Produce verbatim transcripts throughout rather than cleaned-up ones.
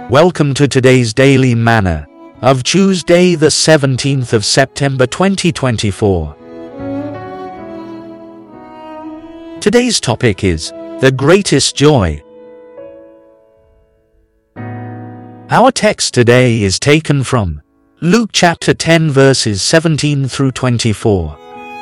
Welcome to today's Daily Manna of Tuesday the seventeenth of September twenty twenty-four. Today's topic is the greatest joy. Our text today is taken from Luke chapter ten verses seventeen through twenty-four.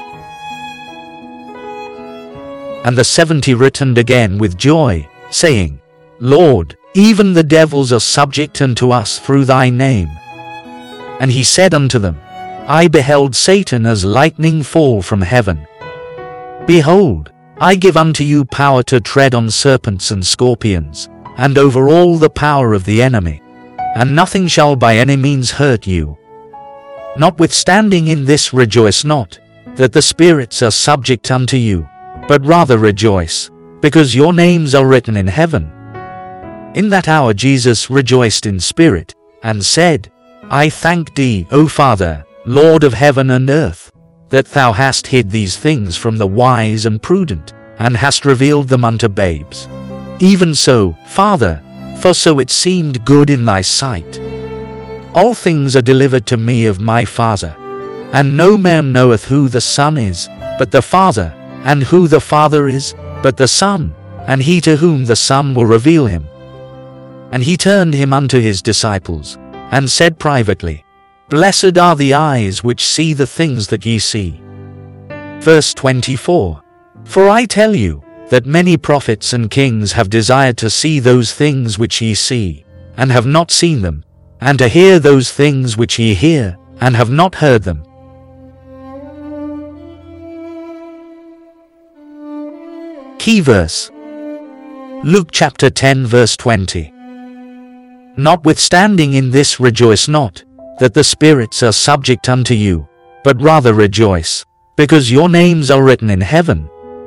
And the seventy returned again with joy, saying, Lord, even the devils are subject unto us through thy name. And he said unto them, I beheld Satan as lightning fall from heaven. Behold, I give unto you power to tread on serpents and scorpions, and over all the power of the enemy, and nothing shall by any means hurt you. Notwithstanding in this rejoice not, that the spirits are subject unto you, but rather rejoice, because your names are written in heaven. In that hour Jesus rejoiced in spirit, and said, I thank thee, O Father, Lord of heaven and earth, that thou hast hid these things from the wise and prudent, and hast revealed them unto babes. Even so, Father, for so it seemed good in thy sight. All things are delivered to me of my Father, and no man knoweth who the Son is, but the Father, and who the Father is, but the Son, and he to whom the Son will reveal him. And he turned him unto his disciples, and said privately, Blessed are the eyes which see the things that ye see. Verse twenty-four. For I tell you, that many prophets and kings have desired to see those things which ye see, and have not seen them, and to hear those things which ye hear, and have not heard them. Key verse. Luke chapter ten verse twenty. Notwithstanding in this rejoice not, that the spirits are subject unto you, but rather rejoice, because your names are written in heaven.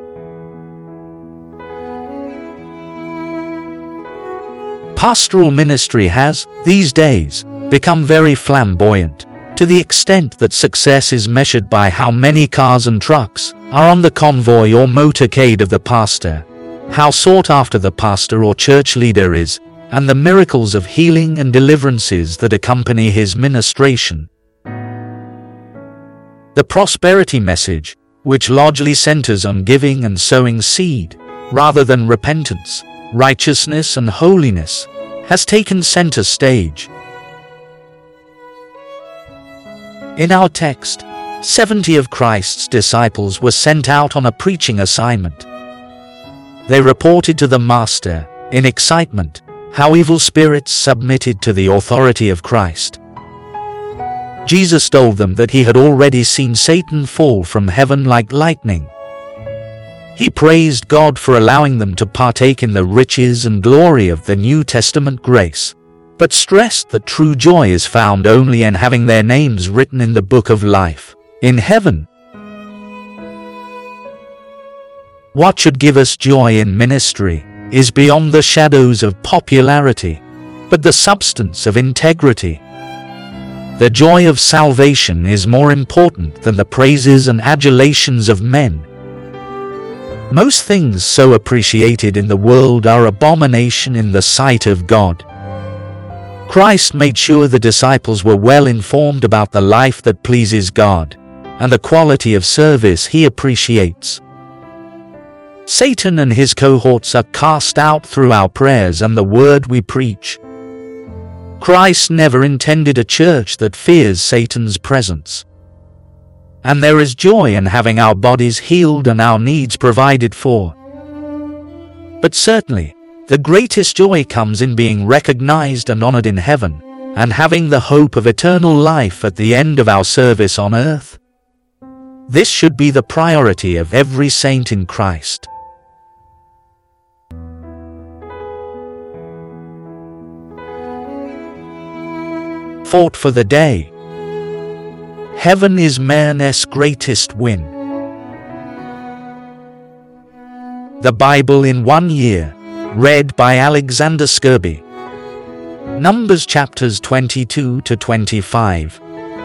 Pastoral ministry has, these days, become very flamboyant, to the extent that success is measured by how many cars and trucks are on the convoy or motorcade of the pastor, how sought after the pastor or church leader is, and the miracles of healing and deliverances that accompany his ministration. The prosperity message, which largely centers on giving and sowing seed, rather than repentance, righteousness and holiness, has taken center stage. In our text, seventy of Christ's disciples were sent out on a preaching assignment. They reported to the Master, in excitement, how evil spirits submitted to the authority of Christ. Jesus told them that he had already seen Satan fall from heaven like lightning. He praised God for allowing them to partake in the riches and glory of the New Testament grace, but stressed that true joy is found only in having their names written in the book of life, in heaven. What should give us joy in ministry is beyond the shadows of popularity, but the substance of integrity. The joy of salvation is more important than the praises and adulations of men. Most things so appreciated in the world are abomination in the sight of God. Christ made sure the disciples were well informed about the life that pleases God, and the quality of service he appreciates. Satan and his cohorts are cast out through our prayers and the word we preach. Christ never intended a church that fears Satan's presence. And there is joy in having our bodies healed and our needs provided for. But certainly, the greatest joy comes in being recognized and honored in heaven, and having the hope of eternal life at the end of our service on earth. This should be the priority of every saint in Christ. Thought for the day. Heaven is man's greatest win. The Bible in one year, read by Alexander Skirby. Numbers chapters twenty-two to twenty-five.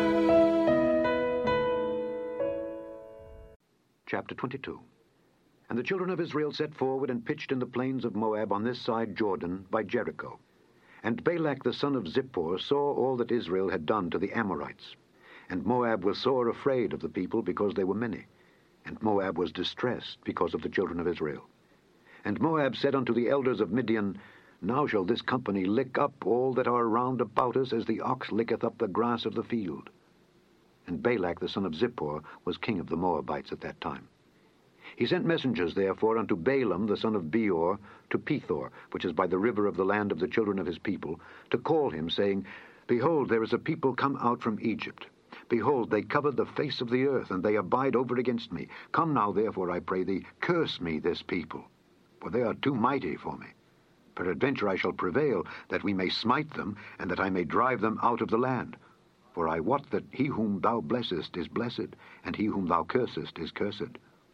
Chapter twenty-two. And the children of Israel set forward and pitched in the plains of Moab on this side Jordan by Jericho. And Balak the son of Zippor saw all that Israel had done to the Amorites. And Moab was sore afraid of the people because they were many. And Moab was distressed because of the children of Israel. And Moab said unto the elders of Midian, Now shall this company lick up all that are round about us, as the ox licketh up the grass of the field. And Balak the son of Zippor was king of the Moabites at that time. He sent messengers therefore unto Balaam the son of Beor to Pethor, which is by the river of the land of the children of his people, to call him, saying, Behold, there is a people come out from Egypt. Behold, they covered the face of the earth, and they abide over against me. Come now, therefore, I pray thee, curse me this people, for they are too mighty for me. Peradventure I shall prevail, that we may smite them, and that I may drive them out of the land. For I wot that he whom thou blessest is blessed, and he whom thou cursest is cursed.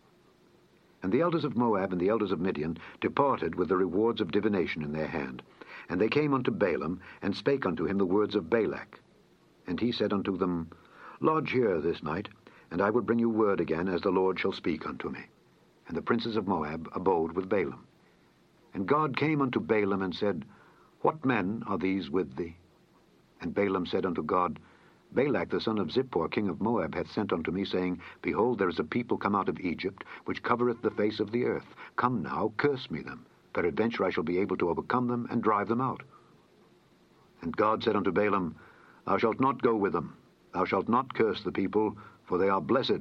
And the elders of Moab and the elders of Midian departed with the rewards of divination in their hand. And they came unto Balaam, and spake unto him the words of Balak. And he said unto them, Lodge here this night, and I will bring you word again, as the Lord shall speak unto me. And the princes of Moab abode with Balaam. And God came unto Balaam, and said, What men are these with thee? And Balaam said unto God, Balak the son of Zippor, king of Moab, hath sent unto me, saying, Behold, there is a people come out of Egypt, which covereth the face of the earth. Come now, curse me them. Peradventure I shall be able to overcome them, and drive them out. And God said unto Balaam, Thou shalt not go with them. Thou shalt not curse the people, for they are blessed.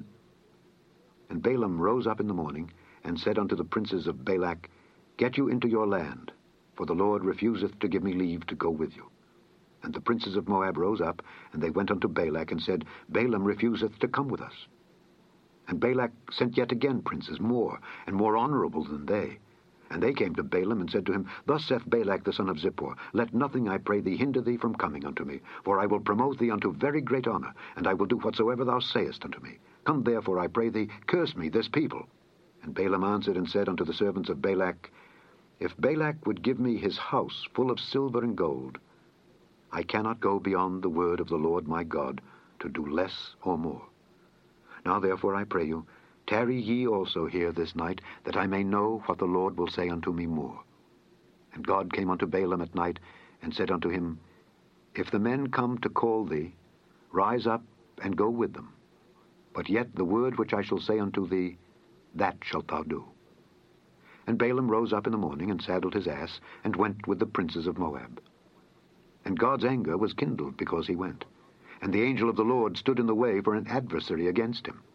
And Balaam rose up in the morning, and said unto the princes of Balak, Get you into your land, for the Lord refuseth to give me leave to go with you. And the princes of Moab rose up, and they went unto Balak, and said, Balaam refuseth to come with us. And Balak sent yet again princes, more, and more honorable than they. And they came to Balaam, and said to him, Thus saith Balak the son of Zippor, Let nothing, I pray thee, hinder thee from coming unto me, for I will promote thee unto very great honor, and I will do whatsoever thou sayest unto me. Come therefore, I pray thee, curse me this people. And Balaam answered and said unto the servants of Balak, If Balak would give me his house full of silver and gold, I cannot go beyond the word of the Lord my God, to do less or more. Now therefore I pray you, tarry ye also here this night, that I may know what the Lord will say unto me more. And God came unto Balaam at night, and said unto him, If the men come to call thee, rise up and go with them. But yet the word which I shall say unto thee, that shalt thou do. And Balaam rose up in the morning, and saddled his ass, and went with the princes of Moab. And God's anger was kindled because he went. And the angel of the Lord stood in the way for an adversary against him.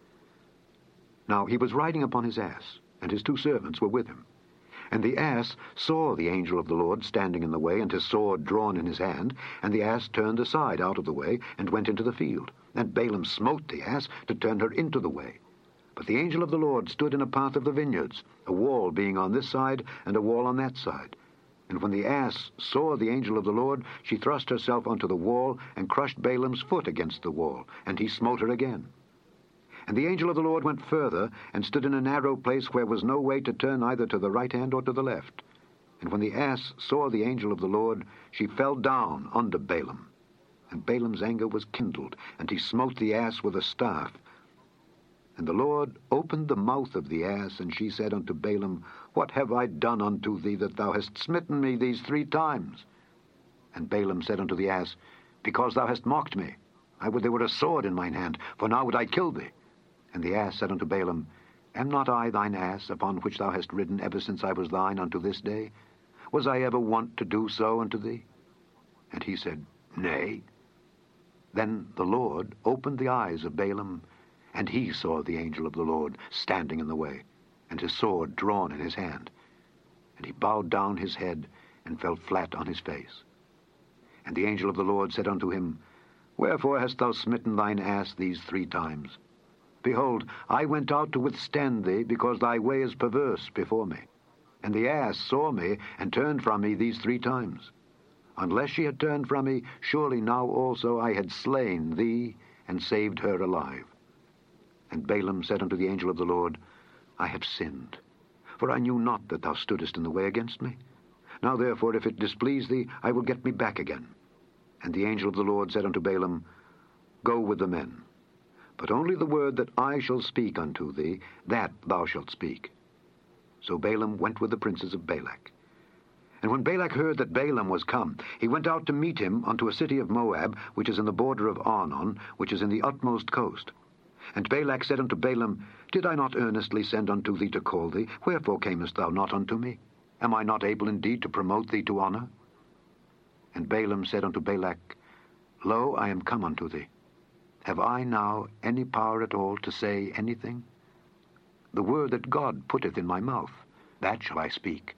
Now he was riding upon his ass, and his two servants were with him. And the ass saw the angel of the Lord standing in the way, and his sword drawn in his hand. And the ass turned aside out of the way, and went into the field. And Balaam smote the ass to turn her into the way. But the angel of the Lord stood in a path of the vineyards, a wall being on this side, and a wall on that side. And when the ass saw the angel of the Lord, she thrust herself unto the wall, and crushed Balaam's foot against the wall, and he smote her again. And the angel of the Lord went further, and stood in a narrow place where was no way to turn either to the right hand or to the left. And when the ass saw the angel of the Lord, she fell down under Balaam. And Balaam's anger was kindled, and he smote the ass with a staff. And the Lord opened the mouth of the ass, and she said unto Balaam, What have I done unto thee, that thou hast smitten me these three times? And Balaam said unto the ass, Because thou hast mocked me. I would there were a sword in mine hand, for now would I kill thee. And the ass said unto Balaam, Am not I thine ass, upon which thou hast ridden ever since I was thine unto this day? Was I ever wont to do so unto thee? And he said, Nay. Then the Lord opened the eyes of Balaam, and he saw the angel of the Lord standing in the way, and his sword drawn in his hand. And he bowed down his head, and fell flat on his face. And the angel of the Lord said unto him, Wherefore hast thou smitten thine ass these three times? Behold, I went out to withstand thee, because thy way is perverse before me. And the ass saw me, and turned from me these three times. Unless she had turned from me, surely now also I had slain thee, and saved her alive. And Balaam said unto the angel of the Lord, I have sinned, for I knew not that thou stoodest in the way against me. Now therefore, if it displease thee, I will get me back again. And the angel of the Lord said unto Balaam, Go with the men, but only the word that I shall speak unto thee, that thou shalt speak. So Balaam went with the princes of Balak. And when Balak heard that Balaam was come, he went out to meet him unto a city of Moab, which is in the border of Arnon, which is in the utmost coast. And Balak said unto Balaam, Did I not earnestly send unto thee to call thee? Wherefore camest thou not unto me? Am I not able indeed to promote thee to honour? And Balaam said unto Balak, Lo, I am come unto thee. Have I now any power at all to say anything? The word that God putteth in my mouth, that shall I speak.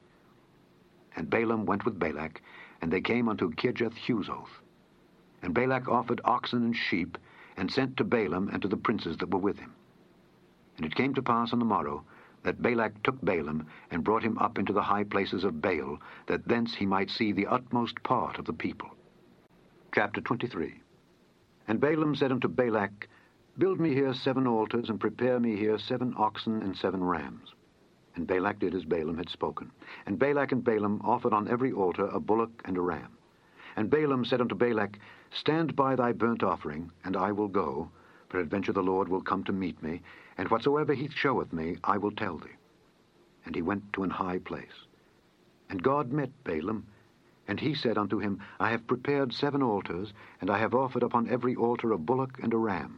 And Balaam went with Balak, and they came unto Kirjath-Huzoth. And Balak offered oxen and sheep, and sent to Balaam and to the princes that were with him. And it came to pass on the morrow, that Balak took Balaam, and brought him up into the high places of Baal, that thence he might see the utmost part of the people. Chapter twenty-three. And Balaam said unto Balak, Build me here seven altars, and prepare me here seven oxen and seven rams. And Balak did as Balaam had spoken. And Balak and Balaam offered on every altar a bullock and a ram. And Balaam said unto Balak, Stand by thy burnt offering, and I will go. Peradventure the Lord will come to meet me, and whatsoever he showeth me, I will tell thee. And he went to an high place. And God met Balaam, and he said unto him, I have prepared seven altars, and I have offered upon every altar a bullock and a ram.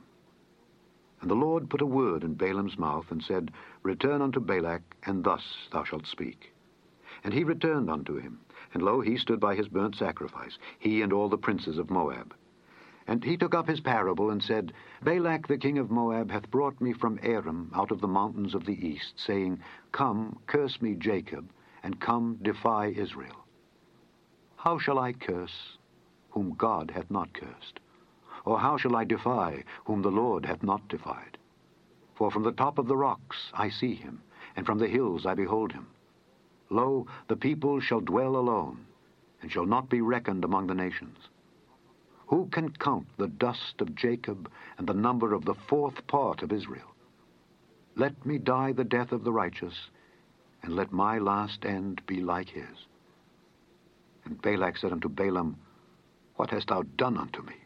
And the Lord put a word in Balaam's mouth, and said, Return unto Balak, and thus thou shalt speak. And he returned unto him, and lo, he stood by his burnt sacrifice, he and all the princes of Moab. And he took up his parable, and said, Balak the king of Moab hath brought me from Aram out of the mountains of the east, saying, Come, curse me Jacob, and come, defy Israel. How shall I curse whom God hath not cursed? Or how shall I defy whom the Lord hath not defied? For from the top of the rocks I see him, and from the hills I behold him. Lo, the people shall dwell alone, and shall not be reckoned among the nations. Who can count the dust of Jacob, and the number of the fourth part of Israel? Let me die the death of the righteous, and let my last end be like his. And Balak said unto Balaam, What hast thou done unto me?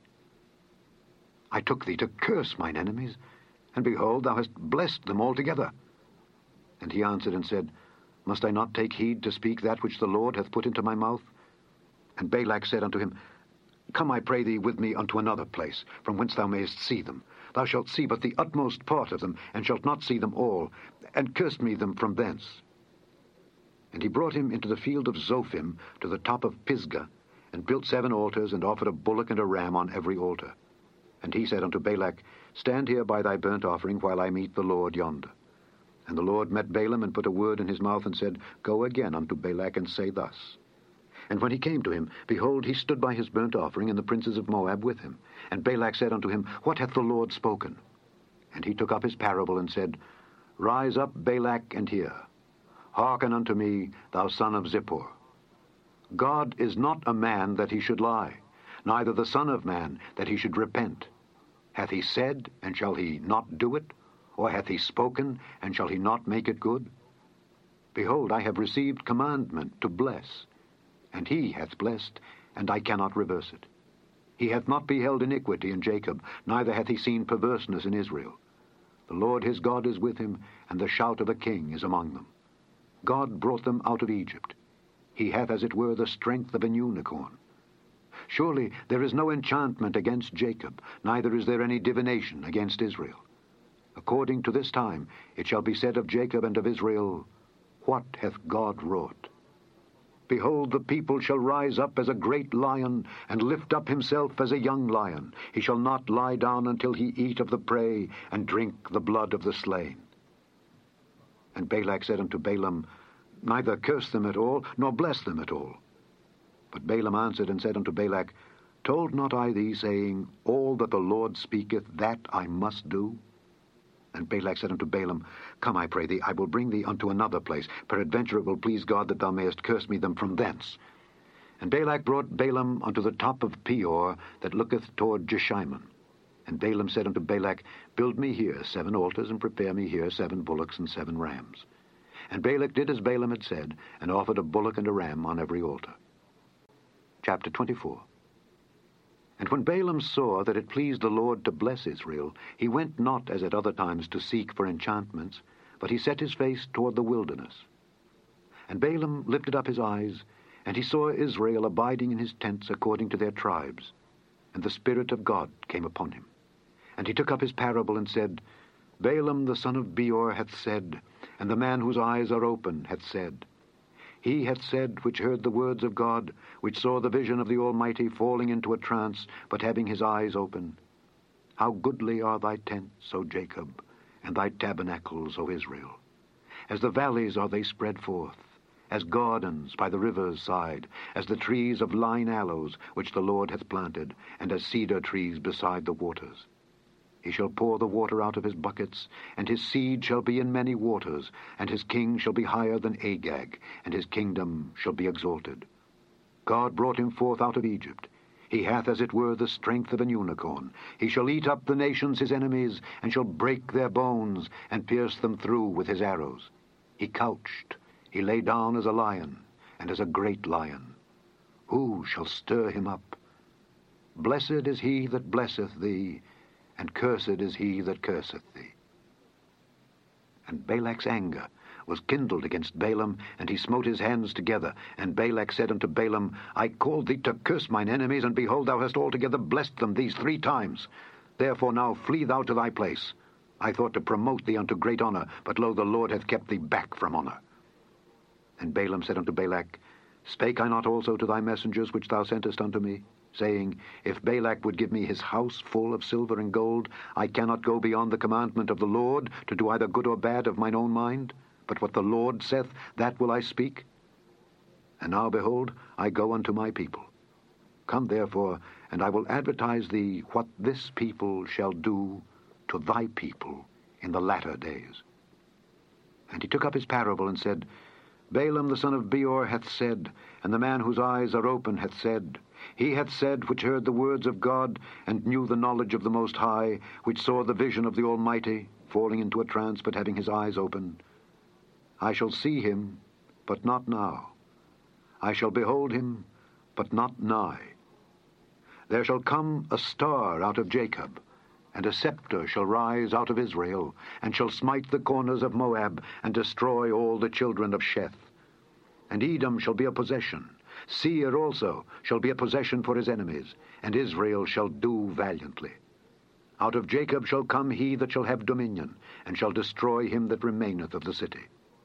I took thee to curse mine enemies, and behold, thou hast blessed them altogether. And he answered and said, Must I not take heed to speak that which the Lord hath put into my mouth? And Balak said unto him, Come, I pray thee, with me unto another place, from whence thou mayest see them. Thou shalt see but the utmost part of them, and shalt not see them all, and curse me them from thence. And he brought him into the field of Zophim, to the top of Pisgah, and built seven altars, and offered a bullock and a ram on every altar. And he said unto Balak, Stand here by thy burnt offering, while I meet the Lord yonder. And the Lord met Balaam, and put a word in his mouth, and said, Go again unto Balak, and say thus. And when he came to him, behold, he stood by his burnt offering, and the princes of Moab with him. And Balak said unto him, What hath the Lord spoken? And he took up his parable, and said, Rise up, Balak, and hear. Hearken unto me, thou son of Zippor. God is not a man that he should lie, neither the Son of Man that he should repent. Hath he said, and shall he not do it? Or hath he spoken, and shall he not make it good? Behold, I have received commandment to bless, and he hath blessed, and I cannot reverse it. He hath not beheld iniquity in Jacob, neither hath he seen perverseness in Israel. The Lord his God is with him, and the shout of a king is among them. God brought them out of Egypt. He hath as it were the strength of an unicorn. Surely there is no enchantment against Jacob, neither is there any divination against Israel. According to this time it shall be said of Jacob and of Israel, What hath God wrought? Behold, the people shall rise up as a great lion, and lift up himself as a young lion. He shall not lie down until he eat of the prey, and drink the blood of the slain. And Balak said unto Balaam, Neither curse them at all, nor bless them at all. But Balaam answered and said unto Balak, Told not I thee, saying, All that the Lord speaketh, that I must do? And Balak said unto Balaam, Come, I pray thee, I will bring thee unto another place. Peradventure it will please God that thou mayest curse me them from thence. And Balak brought Balaam unto the top of Peor, that looketh toward Jeshimon. And Balaam said unto Balak, Build me here seven altars, and prepare me here seven bullocks and seven rams. And Balak did as Balaam had said, and offered a bullock and a ram on every altar. Chapter twenty-four. And when Balaam saw that it pleased the Lord to bless Israel, he went not as at other times to seek for enchantments, but he set his face toward the wilderness. And Balaam lifted up his eyes, And he saw Israel abiding in his tents according to their tribes. And the Spirit of God came upon him. And he took up his parable and said, Balaam the son of Beor hath said, and the man whose eyes are open hath said, He hath said, which heard the words of God, which saw the vision of the Almighty, falling into a trance, but having his eyes open. How goodly are thy tents, O Jacob, and thy tabernacles, O Israel. As the valleys are they spread forth, as gardens by the river's side, as the trees of lign aloes, which the Lord hath planted, and as cedar trees beside the waters. He shall pour the water out of his buckets, and his seed shall be in many waters, and his king shall be higher than Agag, and his kingdom shall be exalted. God brought him forth out of Egypt. He hath as it were the strength of an unicorn. He shall eat up the nations his enemies, and shall break their bones, and pierce them through with his arrows. He couched, he lay down as a lion, and as a great lion. Who shall stir him up? Blessed is he that blesseth thee, and cursed is he that curseth thee. And Balak's anger was kindled against Balaam, and he smote his hands together. And Balak said unto Balaam, I called thee to curse mine enemies, and behold, thou hast altogether blessed them these three times. Therefore now flee thou to thy place. I thought to promote thee unto great honor, but lo, the Lord hath kept thee back from honor. And Balaam said unto Balak, Spake I not also to thy messengers which thou sentest unto me, saying, If Balak would give me his house full of silver and gold, I cannot go beyond the commandment of the Lord, to do either good or bad of mine own mind? But what the Lord saith, that will I speak. And now, behold, I go unto my people. Come therefore, and I will advertise thee what this people shall do to thy people in the latter days. And he took up his parable and said, Balaam the son of Beor hath said, and the man whose eyes are open hath said, He hath said, which heard the words of God, and knew the knowledge of the Most High, which saw the vision of the Almighty, falling into a trance, but having his eyes open. I shall see him, but not now. I shall behold him, but not nigh. There shall come a star out of Jacob, and a scepter shall rise out of Israel, and shall smite the corners of Moab, and destroy all the children of Sheth. And Edom shall be a possession. Seir also shall be a possession for his enemies, and Israel shall do valiantly. Out of Jacob shall come he that shall have dominion, and shall destroy him that remaineth of the city.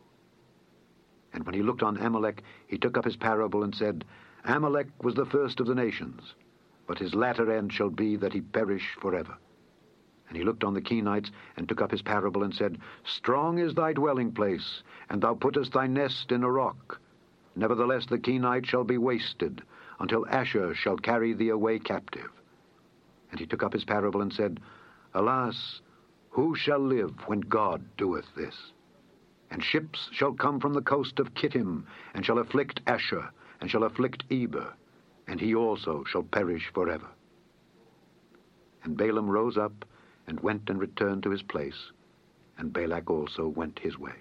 And when he looked on Amalek, he took up his parable and said, Amalek was the first of the nations, but his latter end shall be that he perish forever. And he looked on the Kenites, and took up his parable, and said, Strong is thy dwelling place, and thou puttest thy nest in a rock. Nevertheless the Kenites shall be wasted, until Asher shall carry thee away captive. And he took up his parable, and said, Alas, who shall live when God doeth this? And ships shall come from the coast of Kittim, and shall afflict Asher, and shall afflict Eber, and he also shall perish forever. And Balaam rose up, and went and returned to his place, and Balak also went his way.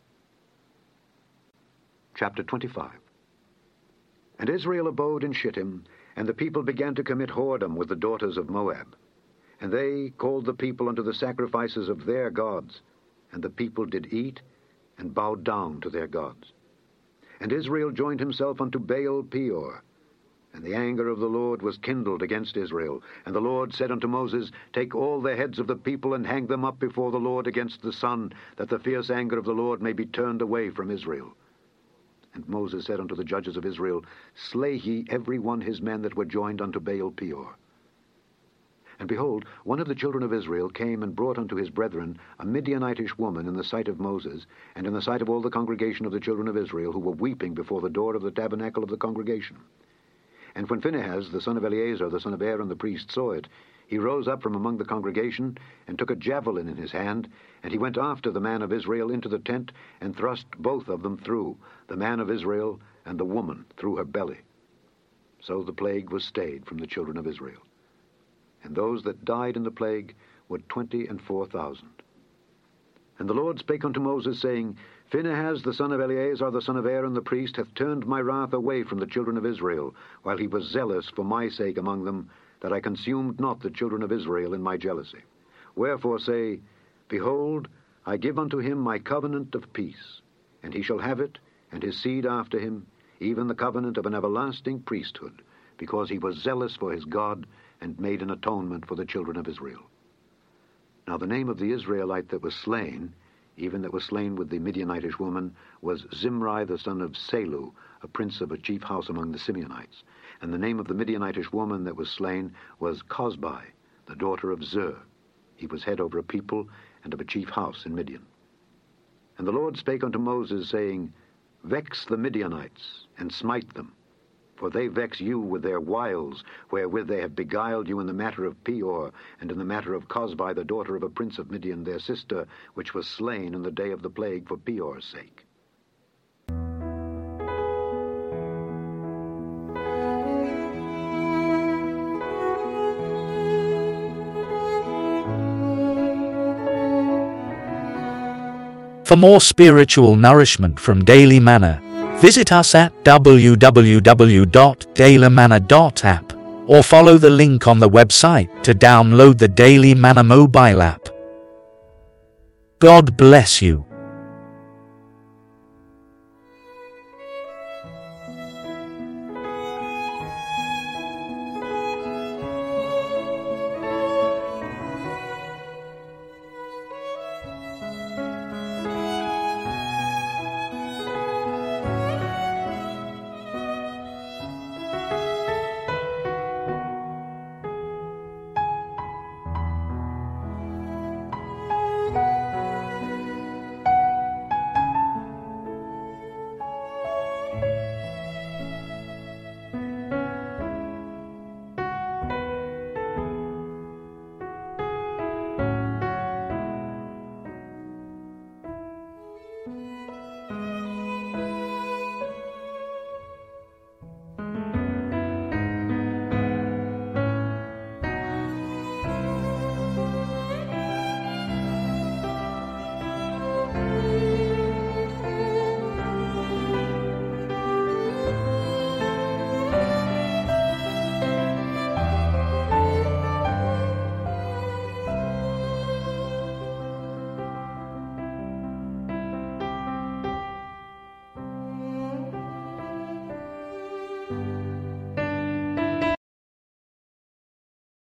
Chapter twenty-five. And Israel abode in Shittim, and the people began to commit whoredom with the daughters of Moab. And they called the people unto the sacrifices of their gods, and the people did eat, and bowed down to their gods. And Israel joined himself unto Baal Peor, and the anger of the Lord was kindled against Israel. And the Lord said unto Moses, Take all the heads of the people, and hang them up before the Lord against the sun, that the fierce anger of the Lord may be turned away from Israel. And Moses said unto the judges of Israel, Slay ye every one his men that were joined unto Baal Peor. And behold, one of the children of Israel came and brought unto his brethren a Midianitish woman in the sight of Moses, and in the sight of all the congregation of the children of Israel, who were weeping before the door of the tabernacle of the congregation. And when Phinehas, the son of Eleazar, the son of Aaron the priest, saw it, he rose up from among the congregation, and took a javelin in his hand, and he went after the man of Israel into the tent, and thrust both of them through, the man of Israel and the woman through her belly. So the plague was stayed from the children of Israel. And those that died in the plague were twenty and four thousand. And the Lord spake unto Moses, saying, Phinehas, the son of Eleazar, the son of Aaron the priest, hath turned my wrath away from the children of Israel, while he was zealous for my sake among them, that I consumed not the children of Israel in my jealousy. Wherefore say, Behold, I give unto him my covenant of peace, and he shall have it, and his seed after him, even the covenant of an everlasting priesthood, because he was zealous for his God and made an atonement for the children of Israel. Now the name of the Israelite that was slain, even that was slain with the Midianitish woman, was Zimri the son of Salu, a prince of a chief house among the Simeonites. And the name of the Midianitish woman that was slain was Cosbi, the daughter of Zur. He was head over a people and of a chief house in Midian. And the Lord spake unto Moses, saying, Vex the Midianites, and smite them, for they vex you with their wiles, wherewith they have beguiled you in the matter of Peor, and in the matter of Cosbi, the daughter of a prince of Midian, their sister, which was slain in the day of the plague for Peor's sake. For more spiritual nourishment from Daily Manna, visit us at w w w dot daily manna dot app or follow the link on the website to download the Daily Manna mobile app. God bless you.